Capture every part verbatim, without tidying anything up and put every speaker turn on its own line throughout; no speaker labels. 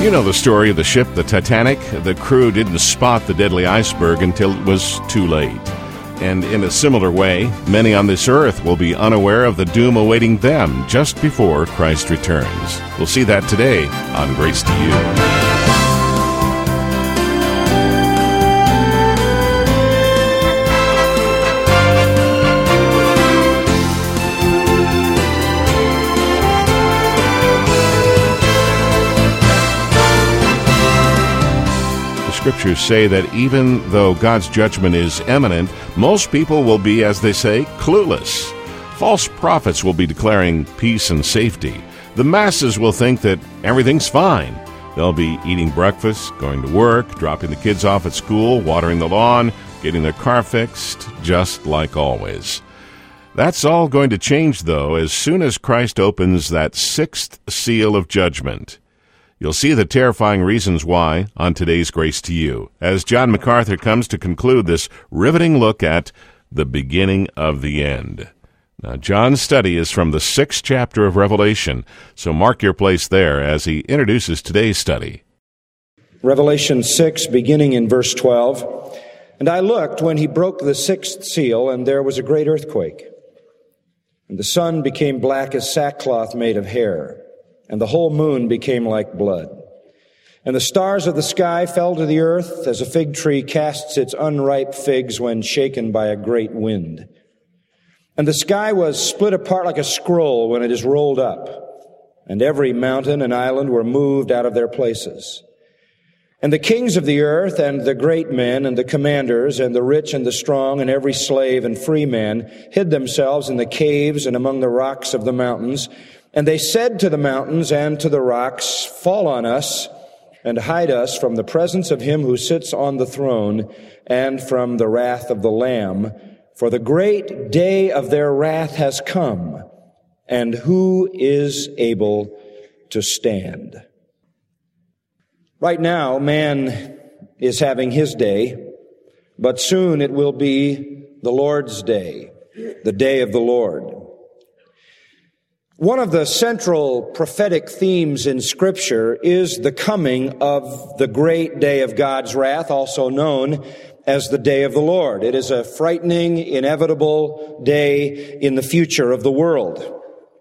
You know the story of the ship, the Titanic. The crew didn't spot the deadly iceberg until it was too late. And in a similar way, many on this earth will be unaware of the doom awaiting them just before Christ returns. We'll see that today on Grace to You. Scriptures say that even though God's judgment is imminent, most people will be, as they say, clueless. False prophets will be declaring peace and safety. The masses will think that everything's fine. They'll be eating breakfast, going to work, dropping the kids off at school, watering the lawn, getting their car fixed, just like always. That's all going to change, though, as soon as Christ opens that sixth seal of judgment. You'll see the terrifying reasons why on today's Grace to You, as John MacArthur comes to conclude this riveting look at the beginning of the end. Now, John's study is from the sixth chapter of Revelation, so mark your place there as he introduces today's study.
Revelation six, beginning in verse twelve. And I looked when he broke the sixth seal, and there was a great earthquake. And the sun became black as sackcloth made of hair, and the whole moon became like blood. And the stars of the sky fell to the earth as a fig tree casts its unripe figs when shaken by a great wind. And the sky was split apart like a scroll when it is rolled up, and every mountain and island were moved out of their places. And the kings of the earth and the great men and the commanders and the rich and the strong and every slave and free man hid themselves in the caves and among the rocks of the mountains. And they said to the mountains and to the rocks, fall on us and hide us from the presence of him who sits on the throne and from the wrath of the Lamb. For the great day of their wrath has come, and who is able to stand? Right now, man is having his day, but soon it will be the Lord's day, the day of the Lord. One of the central prophetic themes in Scripture is the coming of the great day of God's wrath, also known as the day of the Lord. It is a frightening, inevitable day in the future of the world.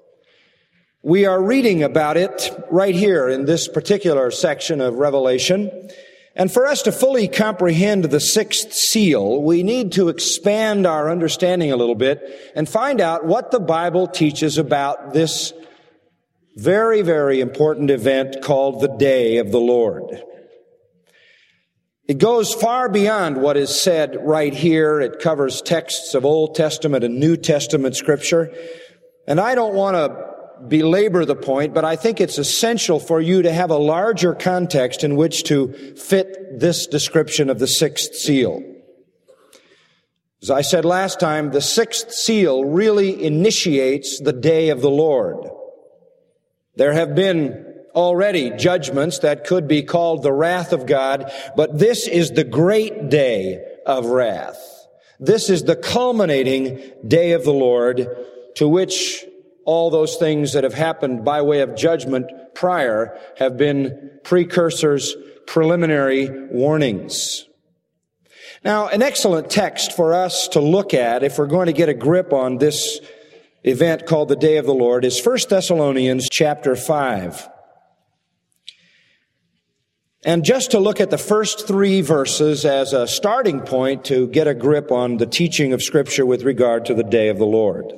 We are reading about it right here in this particular section of Revelation. And for us to fully comprehend the sixth seal, we need to expand our understanding a little bit and find out what the Bible teaches about this very, very important event called the Day of the Lord. It goes far beyond what is said right here. It covers texts of Old Testament and New Testament Scripture. And I don't want to belabor the point, but I think it's essential for you to have a larger context in which to fit this description of the sixth seal. As I said last time, the sixth seal really initiates the day of the Lord. There have been already judgments that could be called the wrath of God, but this is the great day of wrath. This is the culminating day of the Lord, to which all those things that have happened by way of judgment prior have been precursors, preliminary warnings. Now, an excellent text for us to look at if we're going to get a grip on this event called the Day of the Lord is First Thessalonians chapter five. And just to look at the first three verses as a starting point to get a grip on the teaching of Scripture with regard to the Day of the Lord.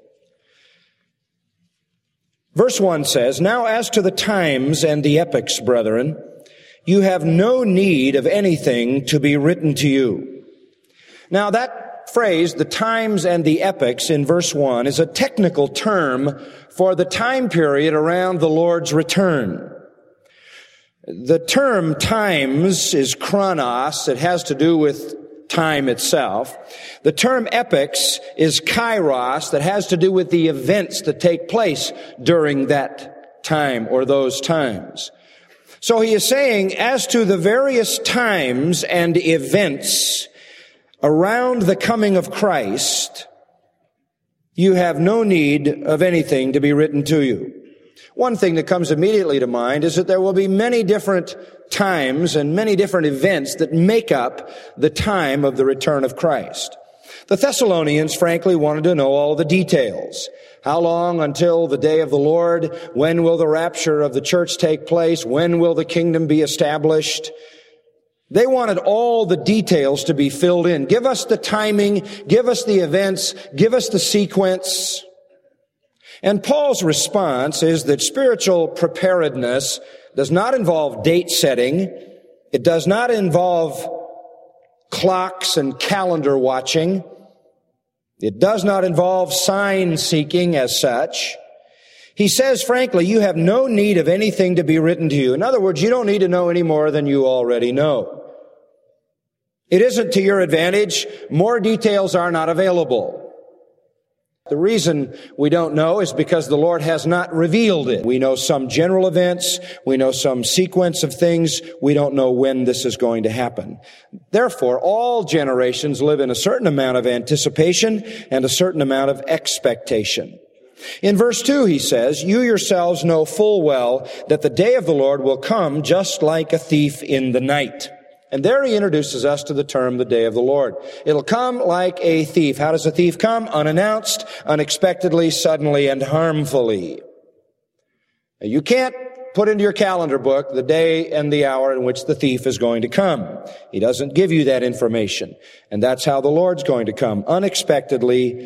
Verse one says, now as to the times and the epochs, brethren, you have no need of anything to be written to you. Now that phrase, the times and the epochs in verse one, is a technical term for the time period around the Lord's return. The term times is chronos. It has to do with time itself. The term epochs is kairos, that has to do with the events that take place during that time or those times. So he is saying, as to the various times and events around the coming of Christ, you have no need of anything to be written to you. One thing that comes immediately to mind is that there will be many different times and many different events that make up the time of the return of Christ. The Thessalonians, frankly, wanted to know all the details. How long until the day of the Lord? When will the rapture of the church take place? When will the kingdom be established? They wanted all the details to be filled in. Give us the timing, give us the events, give us the sequence. And Paul's response is that spiritual preparedness does not involve date setting. It does not involve clocks and calendar watching. It does not involve sign seeking as such. He says, frankly, you have no need of anything to be written to you. In other words, you don't need to know any more than you already know. It isn't to your advantage. More details are not available. The reason we don't know is because the Lord has not revealed it. We know some general events. We know some sequence of things. We don't know when this is going to happen. Therefore, all generations live in a certain amount of anticipation and a certain amount of expectation. In verse two, he says, you yourselves know full well that the day of the Lord will come just like a thief in the night. And there he introduces us to the term, the day of the Lord. It'll come like a thief. How does a thief come? Unannounced, unexpectedly, suddenly, and harmfully. Now, you can't put into your calendar book the day and the hour in which the thief is going to come. He doesn't give you that information. And that's how the Lord's going to come. Unexpectedly,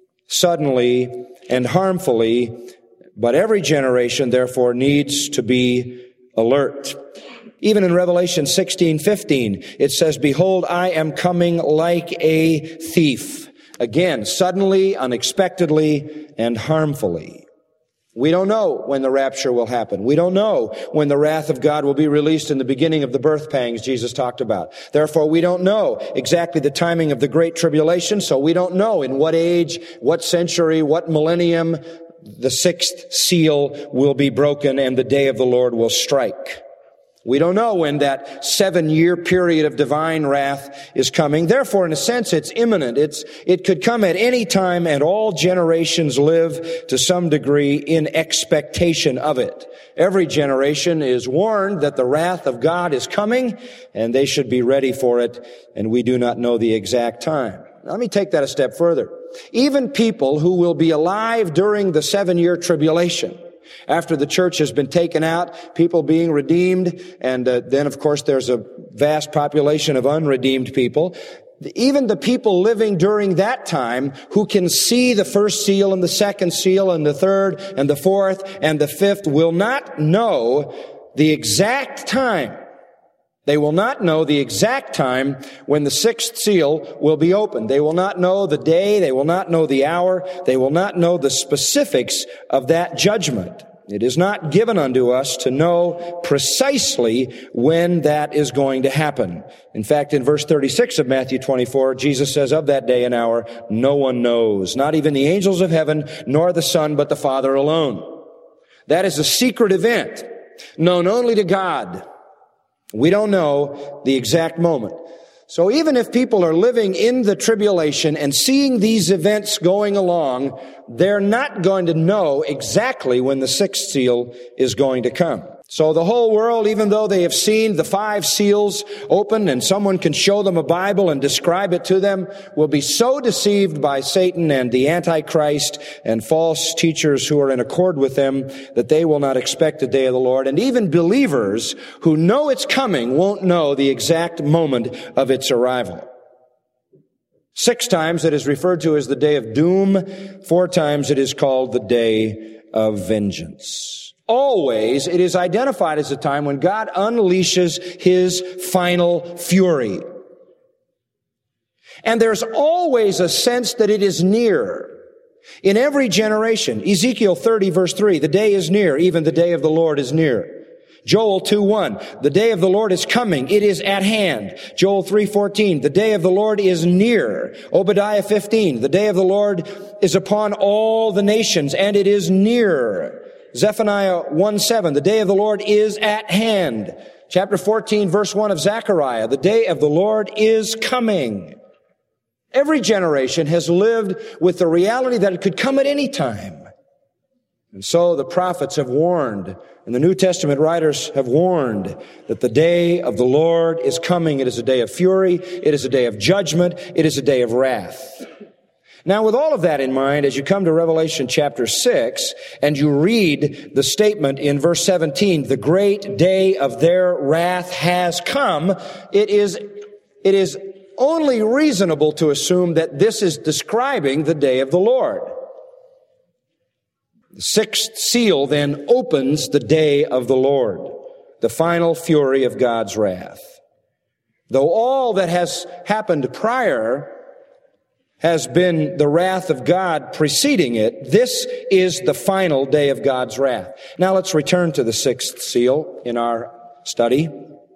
suddenly, and harmfully. But every generation, therefore, needs to be alert. Even in Revelation sixteen fifteen, it says, behold, I am coming like a thief. Again, suddenly, unexpectedly, and harmfully. We don't know when the rapture will happen. We don't know when the wrath of God will be released in the beginning of the birth pangs Jesus talked about. Therefore, we don't know exactly the timing of the Great Tribulation, so we don't know in what age, what century, what millennium the sixth seal will be broken and the day of the Lord will strike. We don't know when that seven-year period of divine wrath is coming. Therefore, in a sense, it's imminent. It's, it could come at any time, and all generations live to some degree in expectation of it. Every generation is warned that the wrath of God is coming, and they should be ready for it, and we do not know the exact time. Let me take that a step further. Even people who will be alive during the seven-year tribulation, after the church has been taken out, people being redeemed, and uh, then, of course, there's a vast population of unredeemed people. Even the people living during that time who can see the first seal and the second seal and the third and the fourth and the fifth will not know the exact time. They will not know the exact time when the sixth seal will be opened. They will not know the day. They will not know the hour. They will not know the specifics of that judgment. It is not given unto us to know precisely when that is going to happen. In fact, in verse thirty-six of Matthew twenty-four, Jesus says, of that day and hour, no one knows, not even the angels of heaven, nor the Son, but the Father alone. That is a secret event, known only to God. We don't know the exact moment. So even if people are living in the tribulation and seeing these events going along, they're not going to know exactly when the sixth seal is going to come. So the whole world, even though they have seen the five seals open and someone can show them a Bible and describe it to them, will be so deceived by Satan and the Antichrist and false teachers who are in accord with them that they will not expect the day of the Lord. And even believers who know it's coming won't know the exact moment of its arrival. Six times it is referred to as the day of doom. Four times it is called the day of vengeance. Always, it is identified as a time when God unleashes His final fury. And there's always a sense that it is near. In every generation, Ezekiel thirty verse three, the day is near, even the day of the Lord is near. Joel two one, the day of the Lord is coming, it is at hand. Joel three fourteen, the day of the Lord is near. Obadiah fifteen, the day of the Lord is upon all the nations, and it is near. Zephaniah one seven, the day of the Lord is at hand. Chapter fourteen, verse one of Zechariah, the day of the Lord is coming. Every generation has lived with the reality that it could come at any time. And so the prophets have warned, and the New Testament writers have warned that the day of the Lord is coming. It is a day of fury. It is a day of judgment. It is a day of wrath. Now, with all of that in mind, as you come to Revelation chapter six, and you read the statement in verse seventeen, the great day of their wrath has come, it is, it is only reasonable to assume that this is describing the day of the Lord. The sixth seal then opens the day of the Lord, the final fury of God's wrath. Though all that has happened prior has been the wrath of God preceding it, this is the final day of God's wrath. Now let's return to the sixth seal in our study.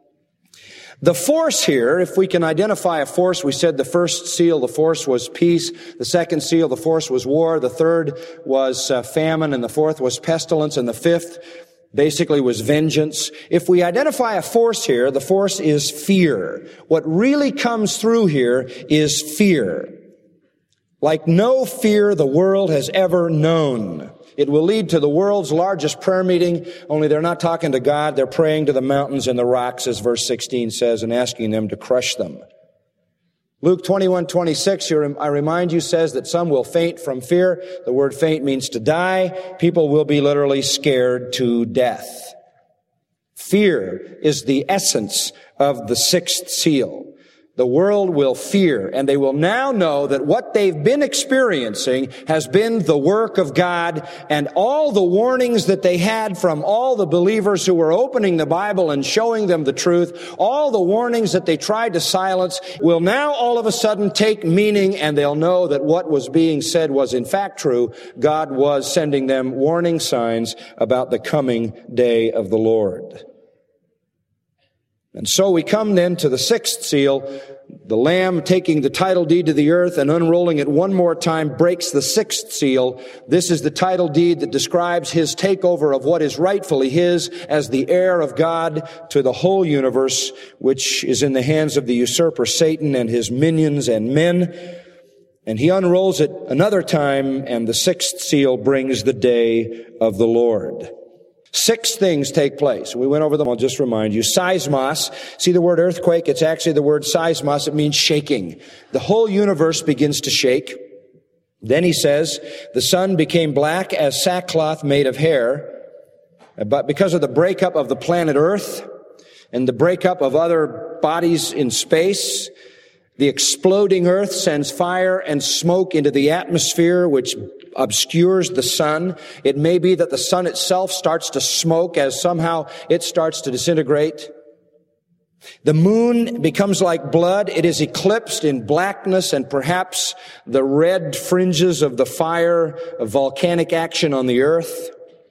The force here, if we can identify a force, we said the first seal, the force was peace. The second seal, the force was war. The third was uh, famine. And the fourth was pestilence. And the fifth basically was vengeance. If we identify a force here, the force is fear. What really comes through here is fear. Like no fear the world has ever known. It will lead to the world's largest prayer meeting, only they're not talking to God, they're praying to the mountains and the rocks, as verse sixteen says, and asking them to crush them. Luke twenty-one twenty-six, I remind you, says that some will faint from fear. The word faint means to die. People will be literally scared to death. Fear is the essence of the sixth seal. The world will fear, and they will now know that what they've been experiencing has been the work of God, and all the warnings that they had from all the believers who were opening the Bible and showing them the truth, all the warnings that they tried to silence will now all of a sudden take meaning, and they'll know that what was being said was in fact true. God was sending them warning signs about the coming day of the Lord. And so we come then to the sixth seal. The Lamb, taking the title deed to the earth and unrolling it one more time, breaks the sixth seal. This is the title deed that describes his takeover of what is rightfully his as the heir of God to the whole universe, which is in the hands of the usurper Satan and his minions and men. And he unrolls it another time, and the sixth seal brings the day of the Lord. Six things take place. We went over them. I'll just remind you. Seismos. See the word earthquake? It's actually the word seismos. It means shaking. The whole universe begins to shake. Then he says, the sun became black as sackcloth made of hair. But because of the breakup of the planet Earth and the breakup of other bodies in space, the exploding earth sends fire and smoke into the atmosphere, which obscures the sun. It may be that the sun itself starts to smoke as somehow it starts to disintegrate. The moon becomes like blood. It is eclipsed in blackness and perhaps the red fringes of the fire of volcanic action on the earth.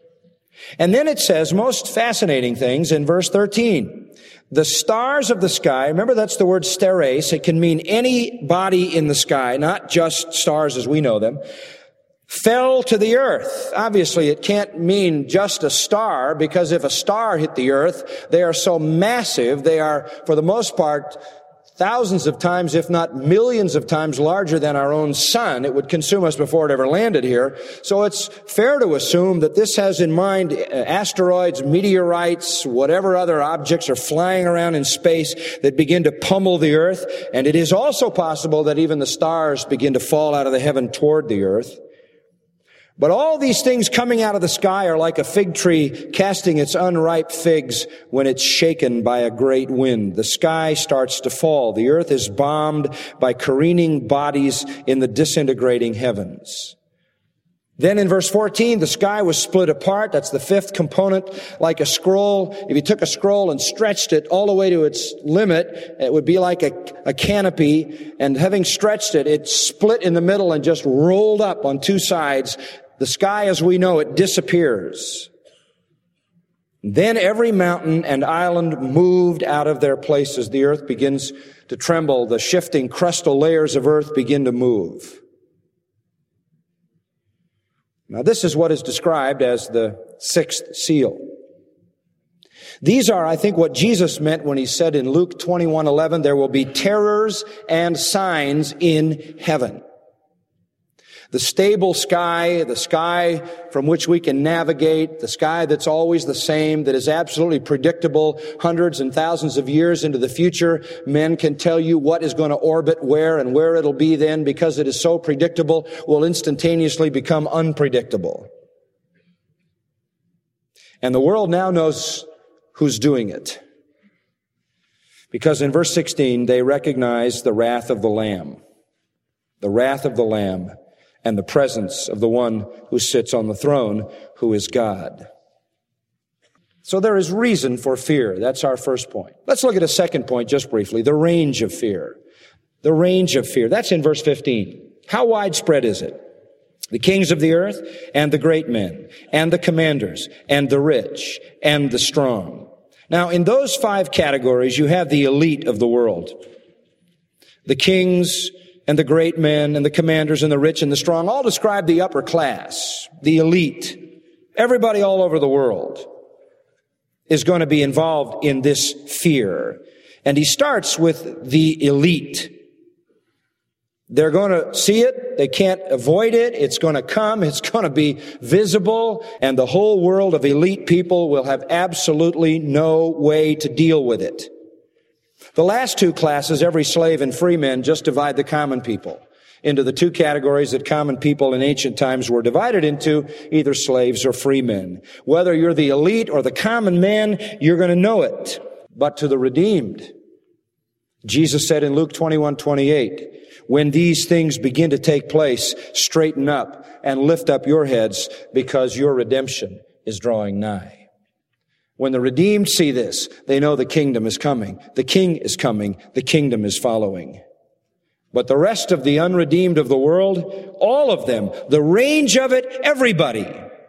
And then it says most fascinating things in verse thirteen. The stars of the sky, remember that's the word steres. It can mean any body in the sky, not just stars as we know them, fell to the earth. Obviously, it can't mean just a star, because if a star hit the earth, they are so massive, they are, for the most part, thousands of times, if not millions of times larger than our own sun. It would consume us before it ever landed here. So it's fair to assume that this has in mind asteroids, meteorites, whatever other objects are flying around in space that begin to pummel the earth. And it is also possible that even the stars begin to fall out of the heaven toward the earth. But all these things coming out of the sky are like a fig tree casting its unripe figs when it's shaken by a great wind. The sky starts to fall. The earth is bombed by careening bodies in the disintegrating heavens. Then in verse fourteen, the sky was split apart. That's the fifth component, like a scroll. If you took a scroll and stretched it all the way to its limit, it would be like a, a canopy. And having stretched it, it split in the middle and just rolled up on two sides. The sky as we know it disappears. Then every mountain and island moved out of their places. The earth begins to tremble. The shifting crustal layers of earth begin to move. Now this is what is described as the sixth seal. These are, I think, what Jesus meant when he said in Luke twenty-one eleven, there will be terrors and signs in heaven. The stable sky, the sky from which we can navigate, the sky that's always the same, that is absolutely predictable hundreds and thousands of years into the future. Men can tell you what is going to orbit where and where it'll be then, because it is so predictable, will instantaneously become unpredictable. And the world now knows who's doing it. Because in verse sixteen, they recognize the wrath of the Lamb. The wrath of the Lamb and the presence of the one who sits on the throne, who is God. So there is reason for fear. That's our first point. Let's look at a second point just briefly, the range of fear. The range of fear. That's in verse fifteen. How widespread is it? The kings of the earth and the great men and the commanders and the rich and the strong. Now, in those five categories, you have the elite of the world. The kings and the great men and the commanders and the rich and the strong all describe the upper class, the elite. Everybody all over the world is going to be involved in this fear. And he starts with the elite. They're going to see it. They can't avoid it. It's going to come. It's going to be visible. And the whole world of elite people will have absolutely no way to deal with it. The last two classes, every slave and free man, just divide the common people into the two categories that common people in ancient times were divided into, either slaves or free men. Whether you're the elite or the common man, you're going to know it. But to the redeemed, Jesus said in Luke twenty-one twenty-eight, when these things begin to take place, straighten up and lift up your heads, because your redemption is drawing nigh. When the redeemed see this, they know the kingdom is coming. The king is coming. The kingdom is following. But the rest of the unredeemed of the world, all of them, the range of it, everybody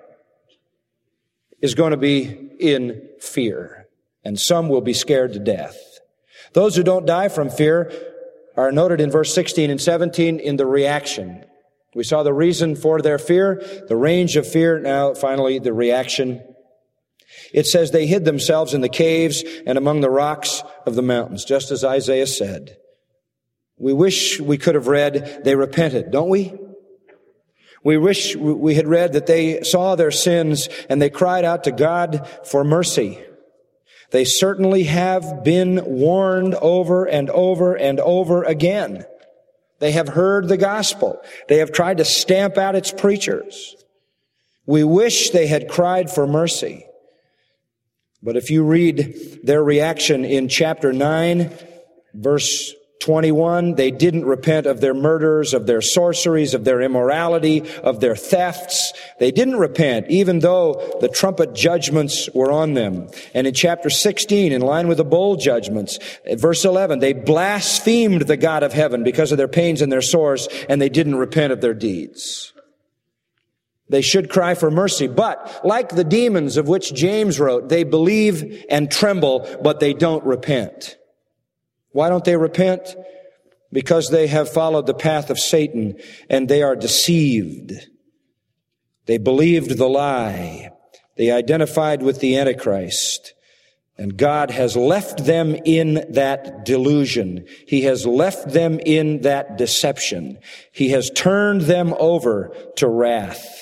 is going to be in fear. And some will be scared to death. Those who don't die from fear are noted in verse sixteen and seventeen in the reaction. We saw the reason for their fear, the range of fear. Now, finally, the reaction. It says they hid themselves in the caves and among the rocks of the mountains, just as Isaiah said. We wish we could have read they repented, don't we? We wish we had read that they saw their sins and they cried out to God for mercy. They certainly have been warned over and over and over again. They have heard the gospel. They have tried to stamp out its preachers. We wish they had cried for mercy. But if you read their reaction in chapter nine, verse twenty-one, they didn't repent of their murders, of their sorceries, of their immorality, of their thefts. They didn't repent, even though the trumpet judgments were on them. And in chapter sixteen, in line with the bowl judgments, at verse eleven, they blasphemed the God of heaven because of their pains and their sores, and they didn't repent of their deeds. They should cry for mercy, but like the demons of which James wrote, they believe and tremble, but they don't repent. Why don't they repent? Because they have followed the path of Satan and they are deceived. They believed the lie. They identified with the Antichrist. And God has left them in that delusion. He has left them in that deception. He has turned them over to wrath.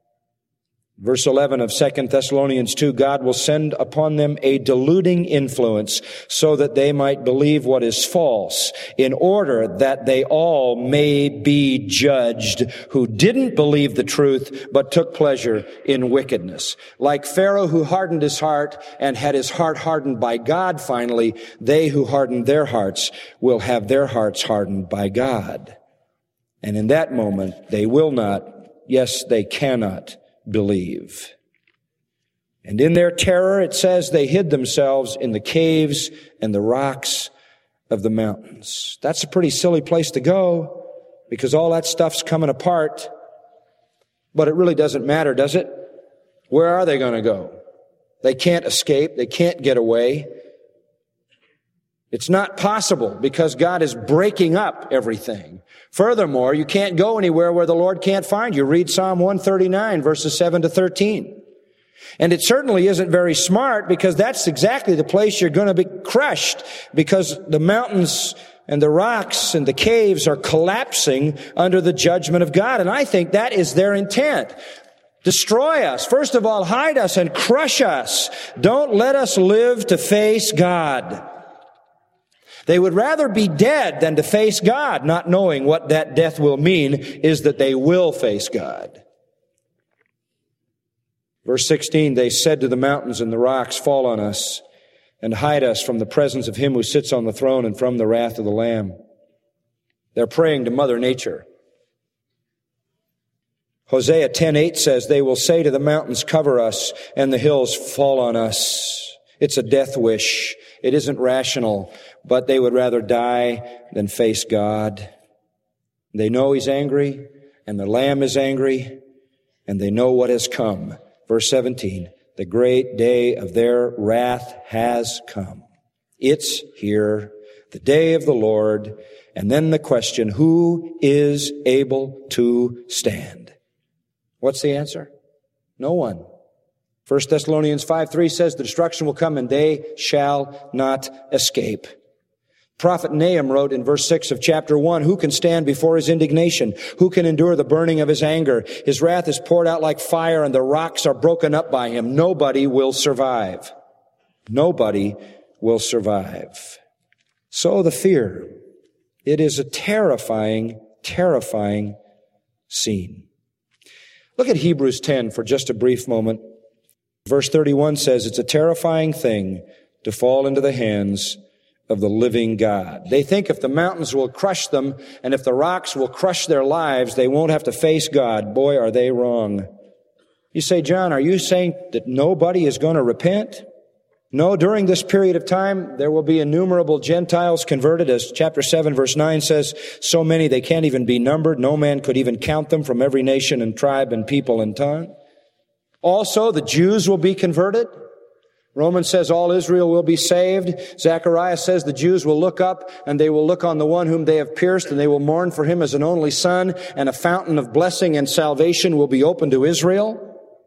Verse eleven of Second Thessalonians two, God will send upon them a deluding influence so that they might believe what is false, in order that they all may be judged who didn't believe the truth but took pleasure in wickedness. Like Pharaoh, who hardened his heart and had his heart hardened by God finally, they who hardened their hearts will have their hearts hardened by God. And in that moment, they will not, yes, they cannot believe. And in their terror, it says they hid themselves in the caves and the rocks of the mountains. That's a pretty silly place to go, because all that stuff's coming apart. But it really doesn't matter, does it? Where are they going to go? They can't escape. They can't get away. It's not possible, because God is breaking up everything. Furthermore, you can't go anywhere where the Lord can't find you. Read Psalm one thirty-nine, verses seven to thirteen. And it certainly isn't very smart, because that's exactly the place you're going to be crushed, because the mountains And the rocks and the caves are collapsing under the judgment of God. And I think that is their intent. Destroy us. First of all, hide us and crush us. Don't let us live to face God. They would rather be dead than to face God, not knowing what that death will mean is that they will face God. Verse sixteen, they said to the mountains and the rocks, fall on us and hide us from the presence of him who sits on the throne and from the wrath of the Lamb. They're praying to Mother Nature. Hosea ten eight says, they will say to the mountains, cover us, and the hills, fall on us. It's a death wish. It isn't rational, but they would rather die than face God. They know he's angry, and the Lamb is angry, and they know what has come. Verse seventeen, the great day of their wrath has come. It's here, the day of the Lord. And then the question, who is able to stand? What's the answer? No one. First Thessalonians five three says the destruction will come and they shall not escape. Prophet Nahum wrote in verse six of chapter one, who can stand before his indignation? Who can endure the burning of his anger? His wrath is poured out like fire and the rocks are broken up by him. Nobody will survive. Nobody will survive. So the fear. It is a terrifying, terrifying scene. Look at Hebrews ten for just a brief moment. Verse thirty-one says, it's a terrifying thing to fall into the hands of the living God. They think if the mountains will crush them and if the rocks will crush their lives, they won't have to face God. Boy, are they wrong. You say, John, are you saying that nobody is going to repent? No, during this period of time, there will be innumerable Gentiles converted, as chapter seven, verse nine says, so many they can't even be numbered. No man could even count them, from every nation and tribe and people and tongue. Also, the Jews will be converted. Romans says all Israel will be saved. Zechariah says the Jews will look up and they will look on the one whom they have pierced and they will mourn for him as an only son, and a fountain of blessing and salvation will be opened to Israel.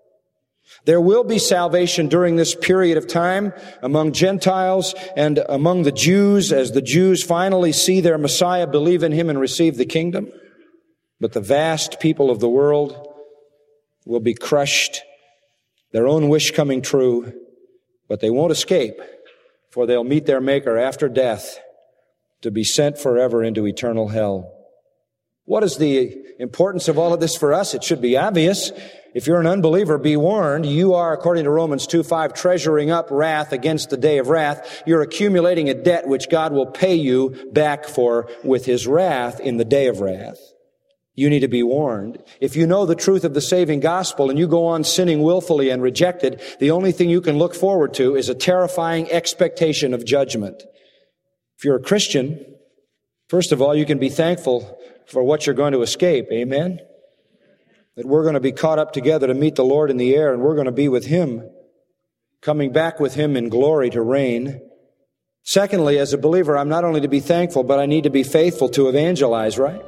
There will be salvation during this period of time among Gentiles and among the Jews as the Jews finally see their Messiah, believe in him, and receive the kingdom. But the vast people of the world will be crushed, their own wish coming true, but they won't escape, for they'll meet their Maker after death to be sent forever into eternal hell. What is the importance of all of this for us? It should be obvious. If you're an unbeliever, be warned. You are, according to Romans two five, treasuring up wrath against the day of wrath. You're accumulating a debt which God will pay you back for with his wrath in the day of wrath. You need to be warned. If you know the truth of the saving gospel and you go on sinning willfully and reject it, the only thing you can look forward to is a terrifying expectation of judgment. If you're a Christian, first of all, you can be thankful for what you're going to escape. Amen? That we're going to be caught up together to meet the Lord in the air, and we're going to be with him, coming back with him in glory to reign. Secondly, as a believer, I'm not only to be thankful, but I need to be faithful to evangelize, right?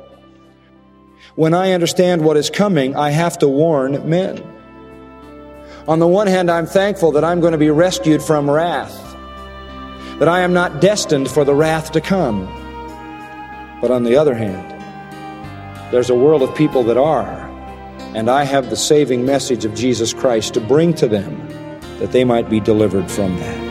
When I understand what is coming, I have to warn men. On the one hand, I'm thankful that I'm going to be rescued from wrath, that I am not destined for the wrath to come. But on the other hand, there's a world of people that are, and I have the saving message of Jesus Christ to bring to them that they might be delivered from that.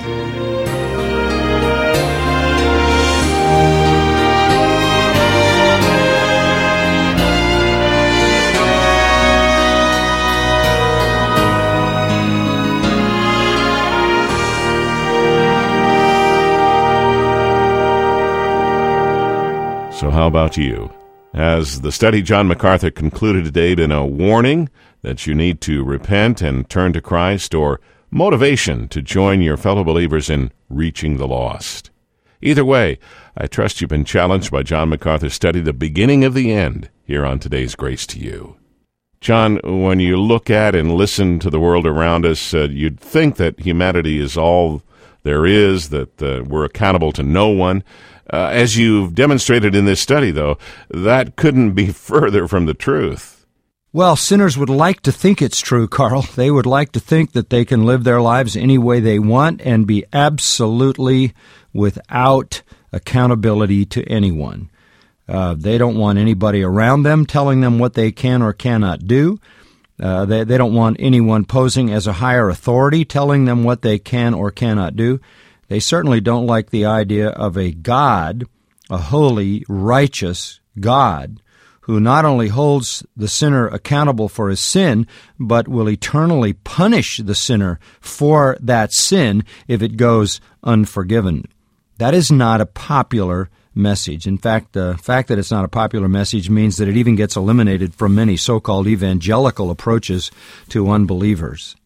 So how about you? Has the study John MacArthur concluded today been a warning that you need to repent and turn to Christ, or motivation to join your fellow believers in reaching the lost? Either way, I trust you've been challenged by John MacArthur's study, The Beginning of the End, here on today's Grace to You. John, when you look at and listen to the world around us, uh, you'd think that humanity is all there is, that uh, we're accountable to no one. Uh, as you've demonstrated in this study, though, that couldn't be further from the truth.
Well, sinners would like to think it's true, Carl. They would like to think that they can live their lives any way they want and be absolutely without accountability to anyone. Uh, they don't want anybody around them telling them what they can or cannot do. Uh, they, they don't want anyone posing as a higher authority telling them what they can or cannot do. They certainly don't like the idea of a God, a holy, righteous God, who not only holds the sinner accountable for his sin, but will eternally punish the sinner for that sin if it goes unforgiven. That is not a popular message. In fact, the fact that it's not a popular message means that it even gets eliminated from many so-called evangelical approaches to unbelievers.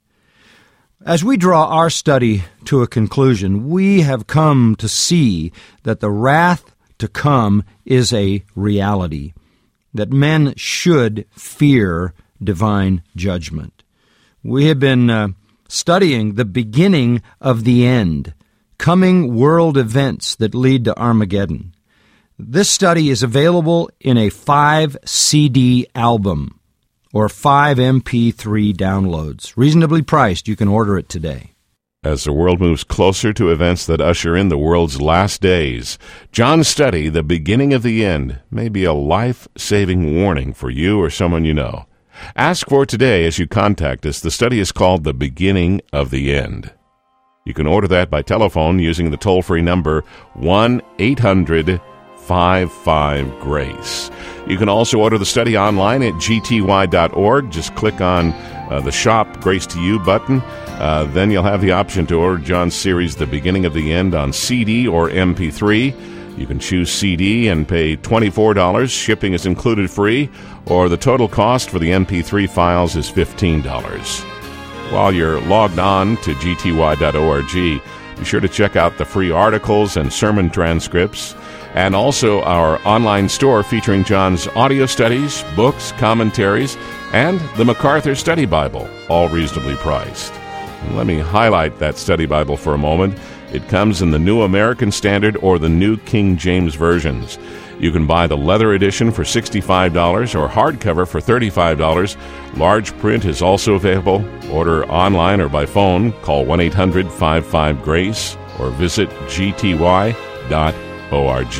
As we draw our study to a conclusion, we have come to see that the wrath to come is a reality, that men should fear divine judgment. We have been uh, studying the beginning of the end, coming world events that lead to Armageddon. This study is available in a five C D album or five M P three downloads. Reasonably priced. You can order it today.
As the world moves closer to events that usher in the world's last days, John's study, The Beginning of the End, may be a life-saving warning for you or someone you know. Ask for it today as you contact us. The study is called The Beginning of the End. You can order that by telephone using the toll-free number one eight hundred five five GRACE. You can also order the study online at g t y dot org. Just click on uh, the Shop Grace to You button. Uh, then you'll have the option to order John's series, The Beginning of the End, on C D or M P three. You can choose C D and pay twenty-four dollars. Shipping is included free, or the total cost for the M P three files is fifteen dollars. While you're logged on to g t y dot org, be sure to check out the free articles and sermon transcripts, and also our online store featuring John's audio studies, books, commentaries, and the MacArthur Study Bible, all reasonably priced. And let me highlight that study Bible for a moment. It comes in the New American Standard or the New King James versions. You can buy the leather edition for sixty-five dollars or hardcover for thirty-five dollars. Large print is also available. Order online or by phone. Call one eight hundred five five GRACE or visit g t y dot org.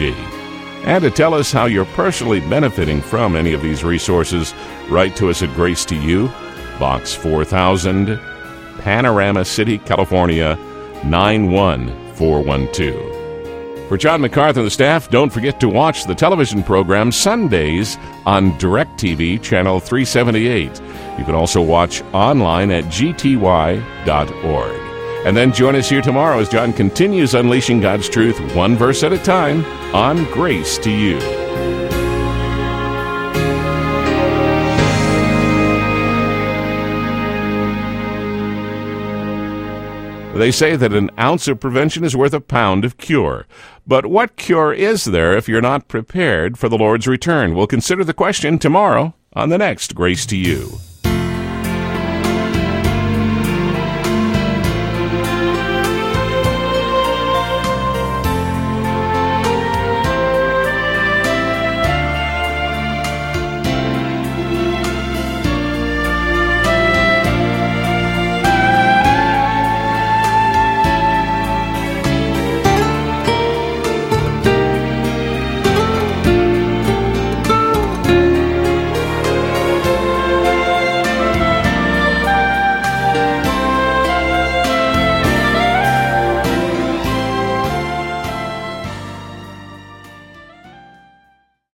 And to tell us how you're personally benefiting from any of these resources, write to us at Grace to You, Box four thousand, Panorama City, California, nine one four one two. For John MacArthur and the staff, don't forget to watch the television program Sundays on DirecTV, channel three seventy-eight. You can also watch online at g t y dot org. And then join us here tomorrow as John continues unleashing God's truth one verse at a time on Grace to You. They say that an ounce of prevention is worth a pound of cure. But what cure is there if you're not prepared for the Lord's return? We'll consider the question tomorrow on the next Grace to You.